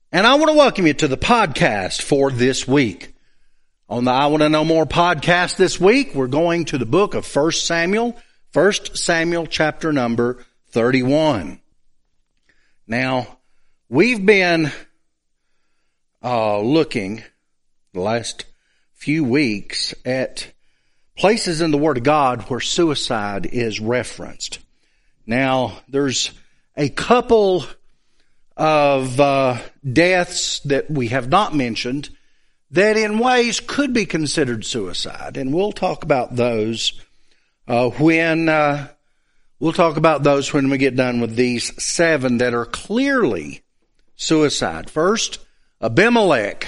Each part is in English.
And I want to welcome you to the podcast for this week. On the I Want to Know More podcast this week, we're going to the book of 1 Samuel chapter number 31. Now, we've been looking the last few weeks at places in the Word of God where suicide is referenced. Now, there's a couple of deaths that we have not mentioned that in ways could be considered suicide, and we'll talk about those when we get done with these 7 that are clearly suicide. First, Abimelech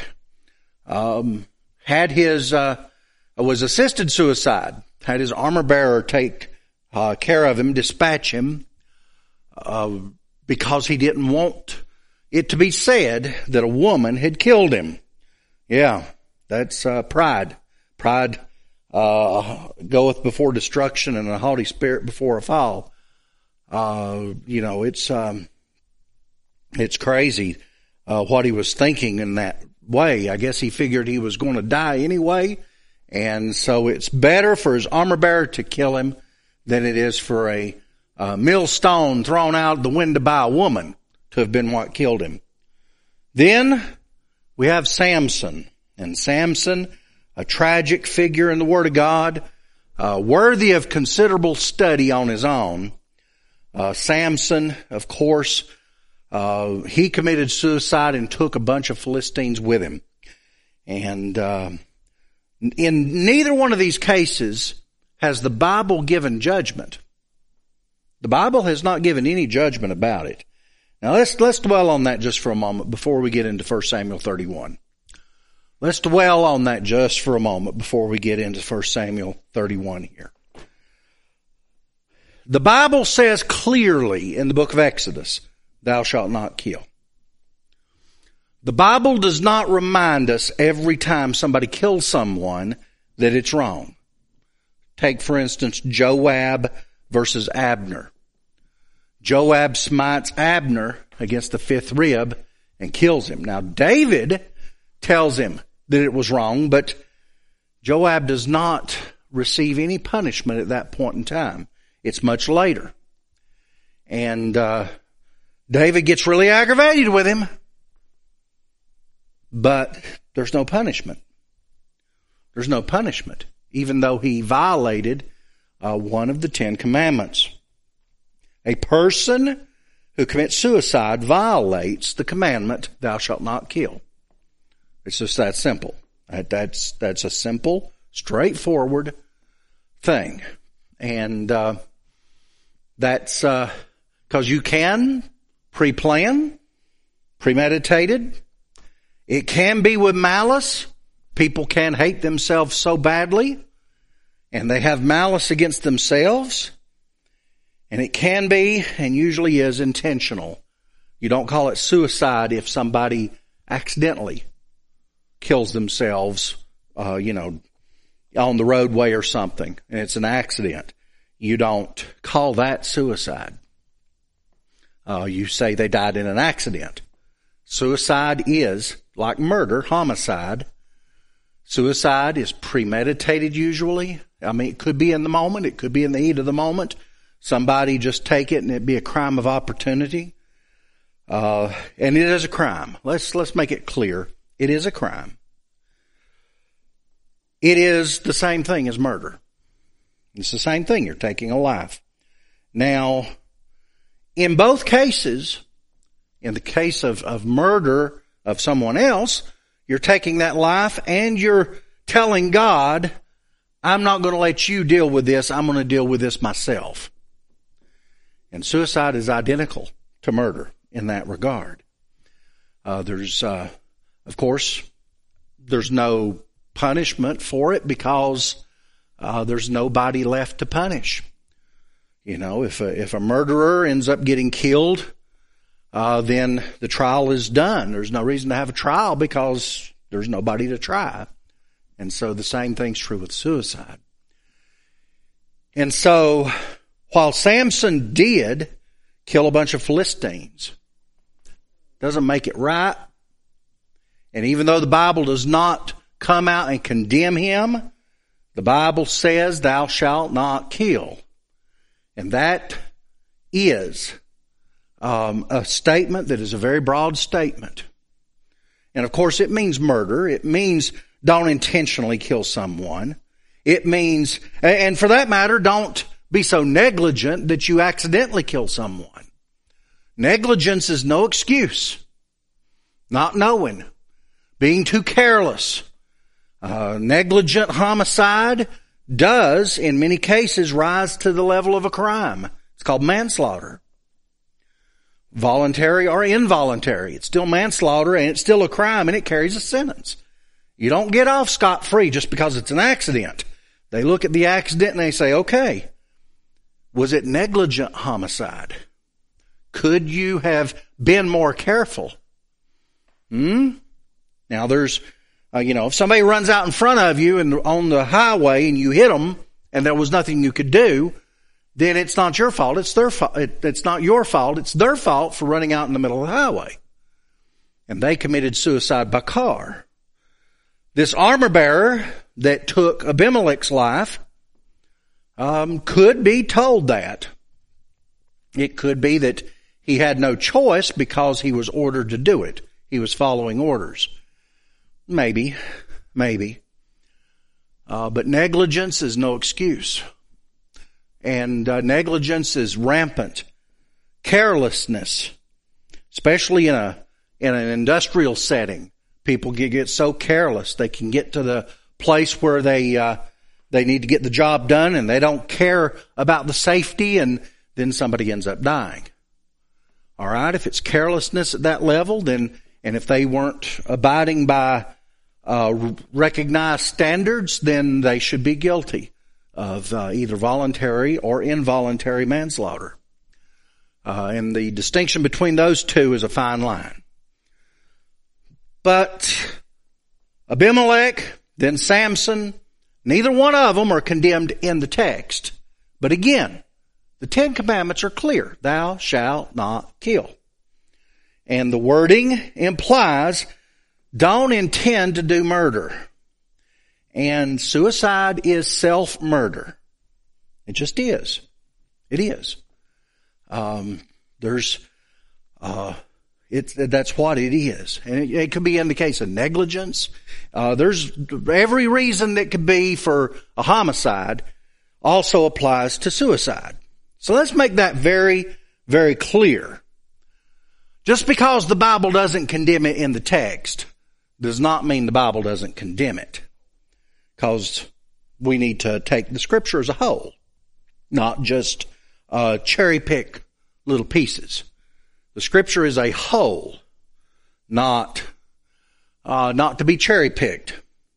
had his was assisted suicide. Had his armor bearer take care of him, dispatch him, because he didn't want it to be said that a woman had killed him. Yeah, that's pride. Pride goeth before destruction, and a haughty spirit before a fall. It's crazy what he was thinking in that way. I guess he figured he was going to die anyway, and so it's better for his armor bearer to kill him than it is for a millstone thrown out the window by a woman to have been what killed him. Then we have Samson. And Samson, a tragic figure in the Word of God, worthy of considerable study on his own. Samson, of course, he committed suicide and took a bunch of Philistines with him. And in neither one of these cases has the Bible given judgment. The Bible has not given any judgment about it. Now let's dwell on that just for a moment before we get into 1 Samuel 31. Let's dwell on that just for a moment before we get into 1 Samuel 31 here. The Bible says clearly in the book of Exodus, thou shalt not kill. The Bible does not remind us every time somebody kills someone that it's wrong. Take, for instance, Joab versus Abner. Joab smites Abner against the 5th rib and kills him. Now, David tells him that it was wrong, but Joab does not receive any punishment at that point in time. It's much later. And David gets really aggravated with him, but there's no punishment. There's no punishment, even though he violated one of the 10 commandments. A person who commits suicide violates the commandment, thou shalt not kill. It's just that simple. That's a simple, straightforward thing. And that's because you can pre-plan, premeditated. It can be with malice. People can hate themselves so badly, and they have malice against themselves. And it can be, and usually is, intentional. You don't call it suicide if somebody accidentally kills themselves, on the roadway or something, and it's an accident. You don't call that suicide. You say they died in an accident. Suicide is, like murder, homicide. Suicide is premeditated usually. I mean, it could be in the moment. It could be in the heat of the moment. Somebody just take it and it'd be a crime of opportunity. And it is a crime. Let's make it clear. It is a crime. It is the same thing as murder. It's the same thing. You're taking a life. Now, in both cases, in the case of murder of someone else, you're taking that life and you're telling God, I'm not going to let you deal with this. I'm going to deal with this myself. And suicide is identical to murder in that regard. There's no punishment for it because there's nobody left to punish. If a murderer ends up getting killed, then the trial is done. There's no reason to have a trial because there's nobody to try. And so the same thing's true with suicide. And so while Samson did kill a bunch of Philistines, doesn't make it right, And even though the Bible does not come out and condemn him, the Bible says, thou shalt not kill. And that is a statement that is a very broad statement. And of course it means murder. It means don't intentionally kill someone. It means, and for that matter, don't be so negligent that you accidentally kill someone. Negligence is no excuse. Not knowing. Being too careless. Negligent homicide does, in many cases, rise to the level of a crime. It's called manslaughter. Voluntary or involuntary. It's still manslaughter and it's still a crime and it carries a sentence. You don't get off scot-free just because it's an accident. They look at the accident and they say, okay, was it negligent homicide? Could you have been more careful? Now there's, if somebody runs out in front of you and on the highway and you hit them and there was nothing you could do, then it's not your fault. It's their fault. It's not your fault. It's their fault for running out in the middle of the highway. And they committed suicide by car. This armor bearer that took Abimelech's life could be told that. It could be that he had no choice because he was ordered to do it. He was following orders. Maybe. But negligence is no excuse. And negligence is rampant. Carelessness, especially in an industrial setting. People get so careless. They can get to the place where they need to get the job done and they don't care about the safety and then somebody ends up dying. All right. If it's carelessness at that level, then, and if they weren't abiding by recognized standards, then they should be guilty of either voluntary or involuntary manslaughter. And the distinction between those two is a fine line. But Abimelech, then Samson, neither one of them are condemned in the text. But again, the Ten Commandments are clear. Thou shalt not kill. And the wording implies don't intend to do murder. And suicide is self-murder. It just is. It is. That's what it is. And it could be in the case of negligence. There's every reason that could be for a homicide also applies to suicide. So let's make that very, very clear. Just because the Bible doesn't condemn it in the text does not mean the Bible doesn't condemn it. Because we need to take the Scripture as a whole, not just cherry pick little pieces. The Scripture is a whole, not to be cherry picked.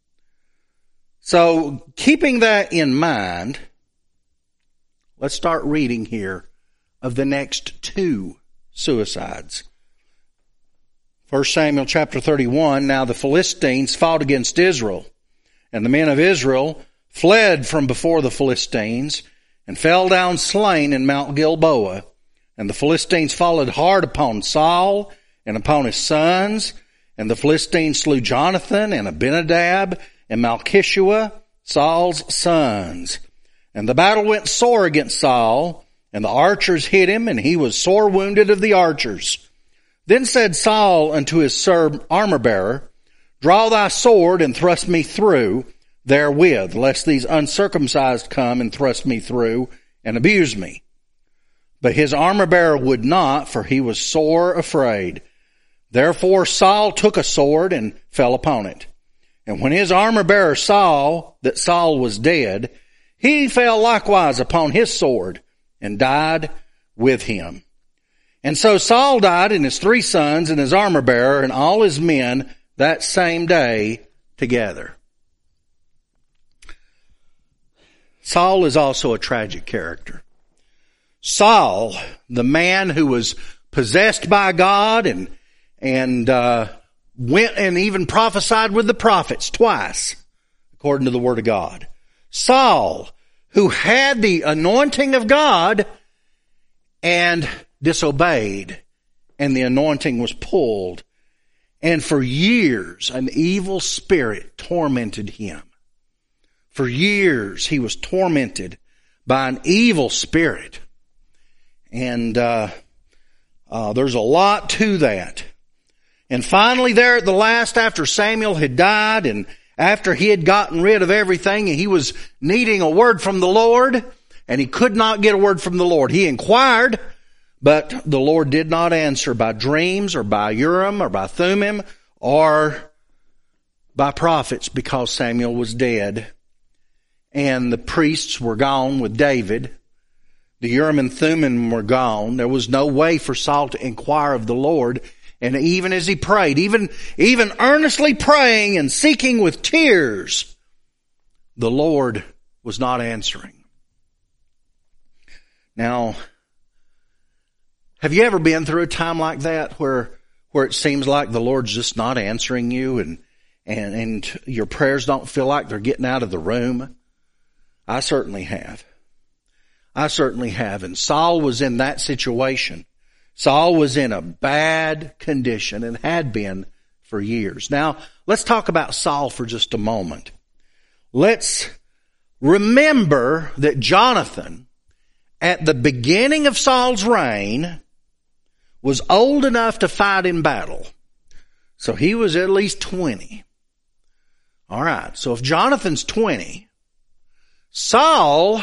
So keeping that in mind, let's start reading here of the next two suicides. 1 Samuel chapter 31, now the Philistines fought against Israel, and the men of Israel fled from before the Philistines and fell down slain in Mount Gilboa. And the Philistines followed hard upon Saul and upon his sons. And the Philistines slew Jonathan and Abinadab and Malchishua, Saul's sons. And the battle went sore against Saul, and the archers hit him, and he was sore wounded of the archers. Then said Saul unto his armor-bearer, draw thy sword and thrust me through therewith, lest these uncircumcised come and thrust me through and abuse me. But his armor-bearer would not, for he was sore afraid. Therefore Saul took a sword and fell upon it. And when his armor-bearer saw that Saul was dead, he fell likewise upon his sword and died with him. And so Saul died, and his 3 sons, and his armor-bearer, and all his men that same day together. Saul is also a tragic character. Saul, the man who was possessed by God and went and even prophesied with the prophets twice, according to the Word of God. Saul, who had the anointing of God and disobeyed, and the anointing was pulled, And for years, an evil spirit tormented him. For years, he was tormented by an evil spirit. And there's a lot to that. And finally there at the last, after Samuel had died and after he had gotten rid of everything and he was needing a word from the Lord and he could not get a word from the Lord. He inquired, but the Lord did not answer by dreams or by Urim or by Thummim or by prophets because Samuel was dead and the priests were gone with David. The Urim and Thummim were gone. There was no way for Saul to inquire of the Lord. And even as he prayed, even earnestly praying and seeking with tears, the Lord was not answering. Now, have you ever been through a time like that where it seems like the Lord's just not answering you and your prayers don't feel like they're getting out of the room? I certainly have. And Saul was in that situation. Saul was in a bad condition and had been for years. Now, let's talk about Saul for just a moment. Let's remember that Jonathan, at the beginning of Saul's reign, was old enough to fight in battle. So he was at least 20. All right, so if Jonathan's 20, Saul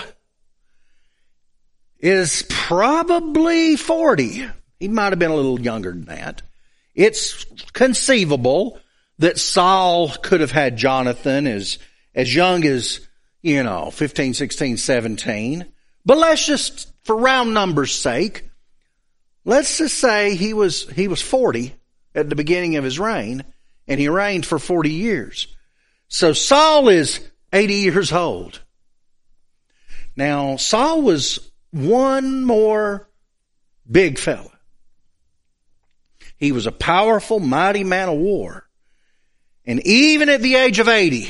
is probably 40. He might have been a little younger than that. It's conceivable that Saul could have had Jonathan as young as, 15, 16, 17. But let's just, for round numbers' sake, let's just say he was 40 at the beginning of his reign, and he reigned for 40 years. So Saul is 80 years old. Now, Saul was one more big fella. He was a powerful, mighty man of war. And even at the age of 80,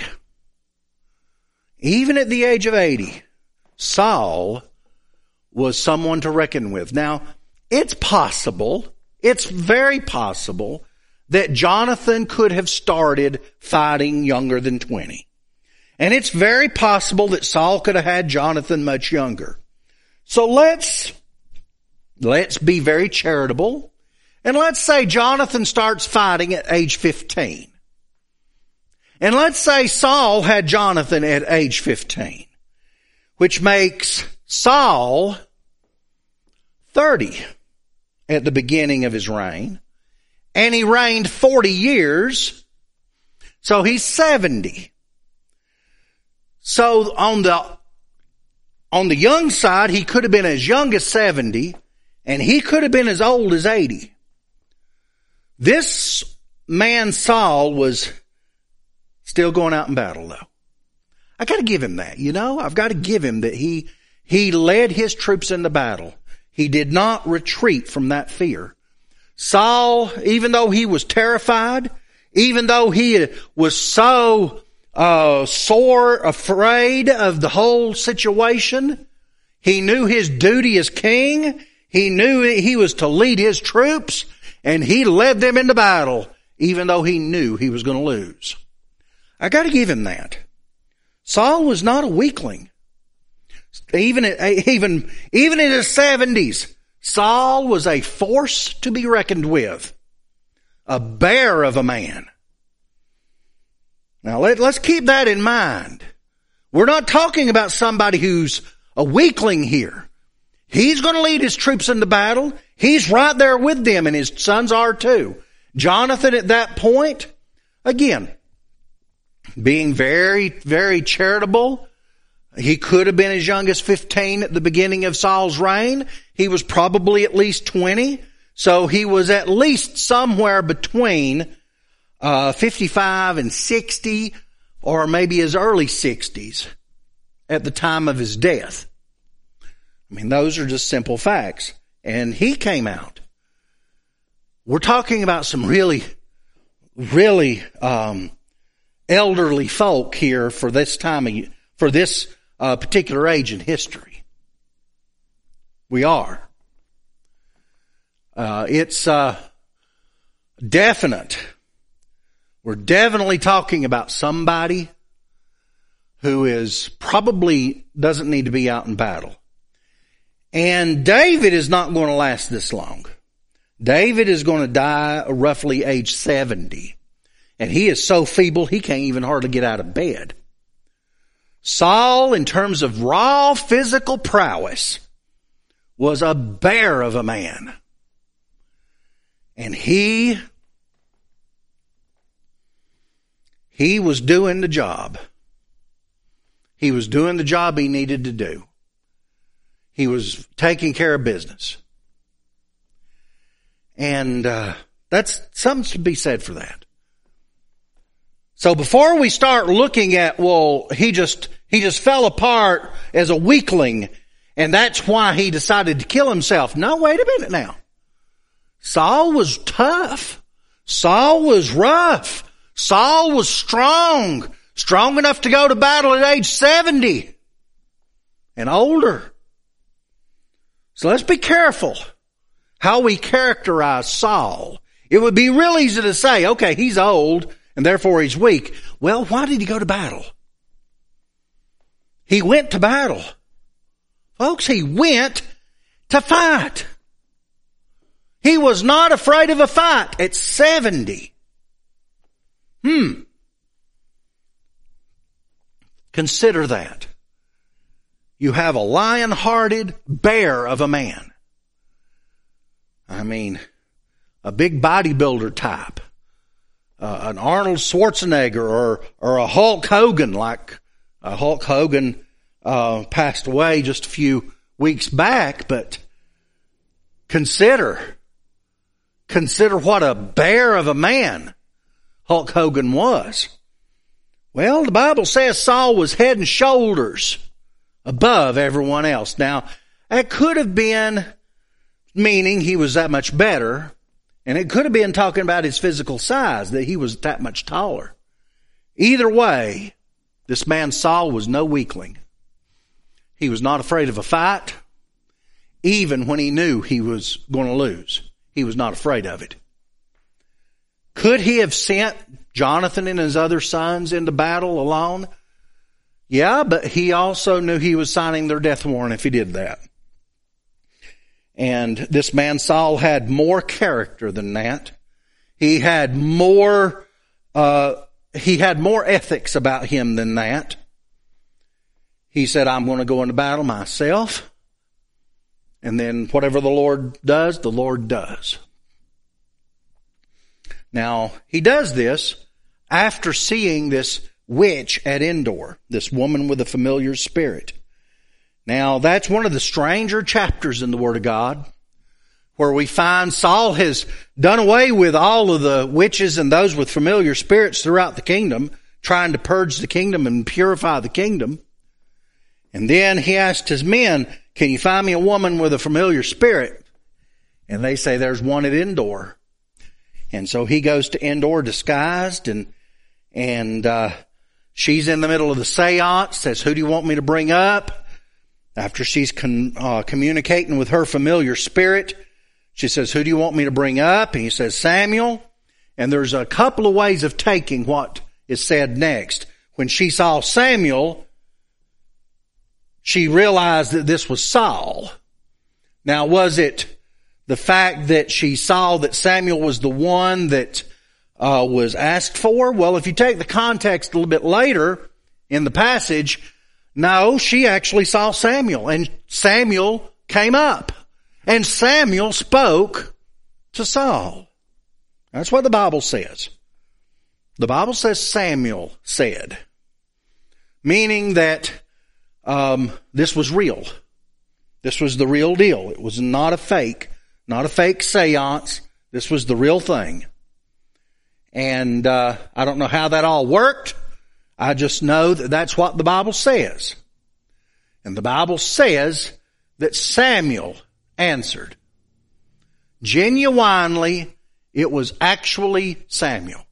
Saul was someone to reckon with. Now, it's very possible that Jonathan could have started fighting younger than 20. And it's very possible that Saul could have had Jonathan much younger. So let's be very charitable. And let's say Jonathan starts fighting at age 15. And let's say Saul had Jonathan at age 15, which makes Saul 30 at the beginning of his reign. And he reigned 40 years, so he's 70. So on the young side, he could have been as young as 70, and he could have been as old as 80. This man Saul was still going out in battle though. I gotta give him that, I've gotta give him that he led his troops into battle. He did not retreat from that fear. Saul, even though he was terrified, even though he was so sore afraid of the whole situation, he knew his duty as king. He knew he was to lead his troops. And he led them into battle, even though he knew he was going to lose. I got to give him that. Saul was not a weakling. Even in his 70s, Saul was a force to be reckoned with. A bear of a man. Now let's keep that in mind. We're not talking about somebody who's a weakling here. He's going to lead his troops into battle. He's right there with them, and his sons are too. Jonathan at that point, again, being very, very charitable, he could have been as young as 15 at the beginning of Saul's reign. He was probably at least 20. So he was at least somewhere between 55 and 60, or maybe his early 60s at the time of his death. I mean, those are just simple facts. And he came out. We're talking about some really, really elderly folk here for this particular age in history. We are. It's definite We're definitely talking about somebody who is probably doesn't need to be out in battle. And David is not going to last this long. David is going to die roughly age 70. And he is so feeble, he can't even hardly get out of bed. Saul, in terms of raw physical prowess, was a bear of a man. And he was doing the job. He was doing the job he needed to do. He was taking care of business. And that's something to be said for that. So before we start looking at, well, he just fell apart as a weakling, and that's why he decided to kill himself. No, wait a minute now. Saul was tough. Saul was rough. Saul was strong enough to go to battle at age 70 and older. So let's be careful how we characterize Saul. It would be real easy to say, okay, he's old and therefore he's weak. Well, why did he go to battle? He went to battle. Folks, he went to fight. He was not afraid of a fight at 70. Consider that. You have a lion-hearted bear of a man. I mean, a big bodybuilder type. An Arnold Schwarzenegger or a Hulk Hogan, like Hulk Hogan passed away just a few weeks back, but consider what a bear of a man Hulk Hogan was. Well, the Bible says Saul was head and shoulders above everyone else. Now, that could have been meaning he was that much better, and it could have been talking about his physical size, that he was that much taller. Either way, this man Saul was no weakling. He was not afraid of a fight, even when he knew he was going to lose. He was not afraid of it. Could he have sent Jonathan and his other sons into battle alone? Yeah, but he also knew he was signing their death warrant if he did that. And this man Saul had more character than that. He had more ethics about him than that. He said, I'm going to go into battle myself. And then whatever the Lord does, the Lord does. Now, he does this after seeing this witch at Endor, this woman with a familiar spirit. Now, that's one of the stranger chapters in the Word of God, where we find Saul has done away with all of the witches and those with familiar spirits throughout the kingdom, trying to purge the kingdom and purify the kingdom. And then he asked his men, can you find me a woman with a familiar spirit? And they say there's one at Endor. And so he goes to Endor disguised, and she's in the middle of the seance, says, who do you want me to bring up? After she's communicating with her familiar spirit, she says, who do you want me to bring up? And he says, Samuel. And there's a couple of ways of taking what is said next. When she saw Samuel, she realized that this was Saul. Now, was it the fact that she saw that Samuel was the one that was asked for? Well, if you take the context a little bit later in the passage, no, she actually saw Samuel, and Samuel came up, and Samuel spoke to Saul. That's what the Bible says. The Bible says Samuel said, meaning that this was real. This was the real deal. It was not a fake seance. This was the real thing. And I don't know how that all worked. I just know that that's what the Bible says. And the Bible says that Samuel answered. Genuinely, it was actually Samuel.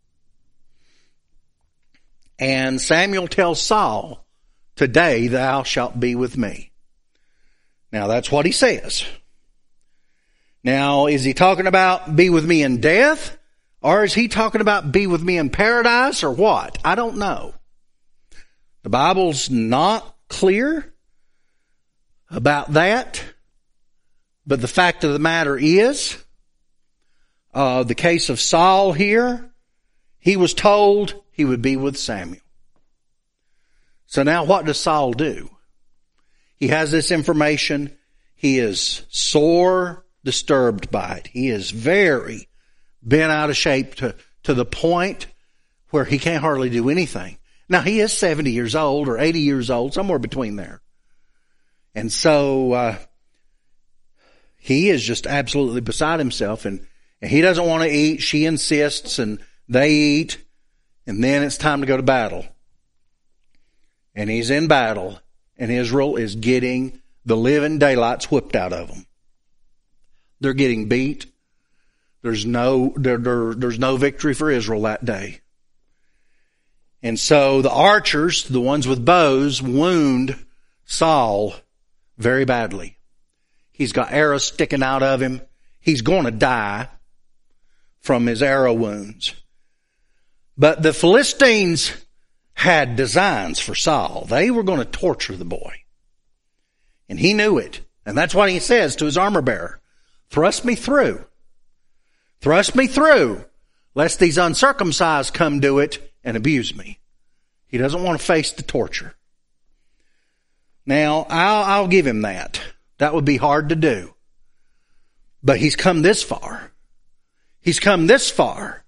And Samuel tells Saul, today thou shalt be with me. Now that's what he says. Now, is he talking about be with me in death? Or is he talking about be with me in paradise or what? I don't know. The Bible's not clear about that. But the fact of the matter is, the case of Saul here, he was told he would be with Samuel. So now what does Saul do? He has this information. He is sore disturbed by it. He is very bent out of shape to the point where he can't hardly do anything. Now he is 70 years old or 80 years old, somewhere between there. And so, he is just absolutely beside himself, and he doesn't want to eat. She insists, and they eat, and then it's time to go to battle. And he's in battle, and Israel is getting the living daylights whipped out of them. They're getting beat. There's no victory for Israel that day. And so the archers, the ones with bows, wound Saul very badly. He's got arrows sticking out of him. He's going to die from his arrow wounds. But the Philistines had designs for Saul. They were going to torture the boy. And he knew it. And that's what he says to his armor bearer. Thrust me through. Thrust me through, lest these uncircumcised come do it and abuse me. He doesn't want to face the torture. Now, I'll give him that. That would be hard to do. But he's come this far. He's come this far.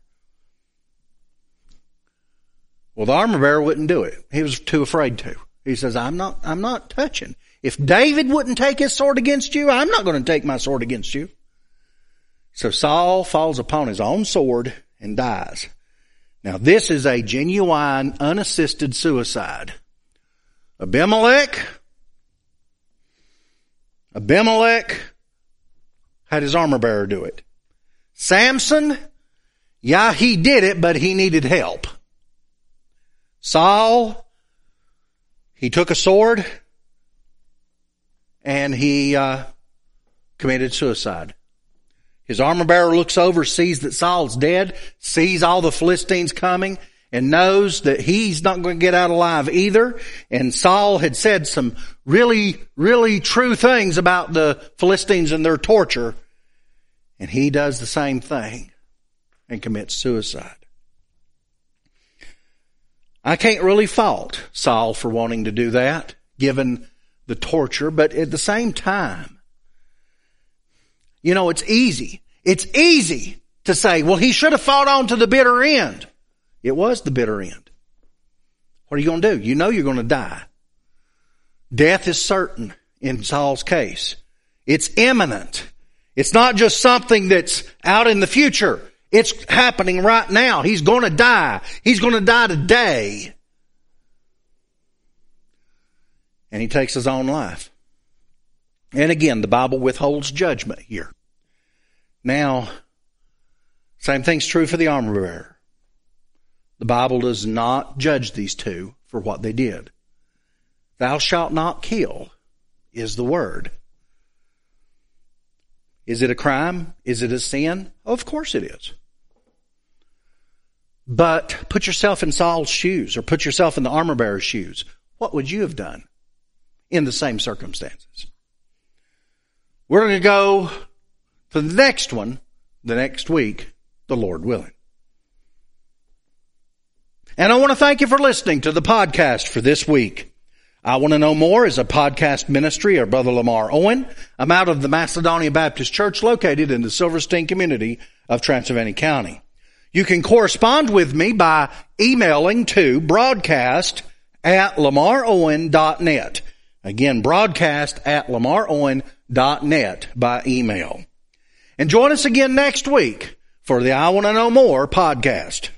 Well, the armor bearer wouldn't do it. He was too afraid to. He says, I'm not touching. If David wouldn't take his sword against you, I'm not going to take my sword against you. So Saul falls upon his own sword and dies. Now this is a genuine, unassisted suicide. Abimelech had his armor bearer do it. Samson, yeah, he did it, but he needed help. Saul, he took a sword and he committed suicide. His armor bearer looks over, sees that Saul's dead, sees all the Philistines coming, and knows that he's not going to get out alive either. And Saul had said some really, really true things about the Philistines and their torture. And he does the same thing and commits suicide. I can't really fault Saul for wanting to do that, given the torture, but at the same time, it's easy. It's easy to say, well, he should have fought on to the bitter end. It was the bitter end. What are you going to do? You know you're going to die. Death is certain in Saul's case. It's imminent. It's not just something that's out in the future. It's happening right now. He's going to die. He's going to die today. And he takes his own life. And again, the Bible withholds judgment here. Now, same thing's true for the armor bearer. The Bible does not judge these two for what they did. Thou shalt not kill is the word. Is it a crime? Is it a sin? Of course it is. But put yourself in Saul's shoes, or put yourself in the armor bearer's shoes. What would you have done in the same circumstances? We're going to go to the next one the next week, the Lord willing. And I want to thank you for listening to the podcast for this week. I Want to Know More is a podcast ministry of Brother Lamar Owen. I'm out of the Macedonia Baptist Church located in the Silverstein community of Transylvania County. You can correspond with me by emailing to broadcast@lamarowen.net. Again, broadcast@lamarowen.net by email. And join us again next week for the I Want to Know More podcast.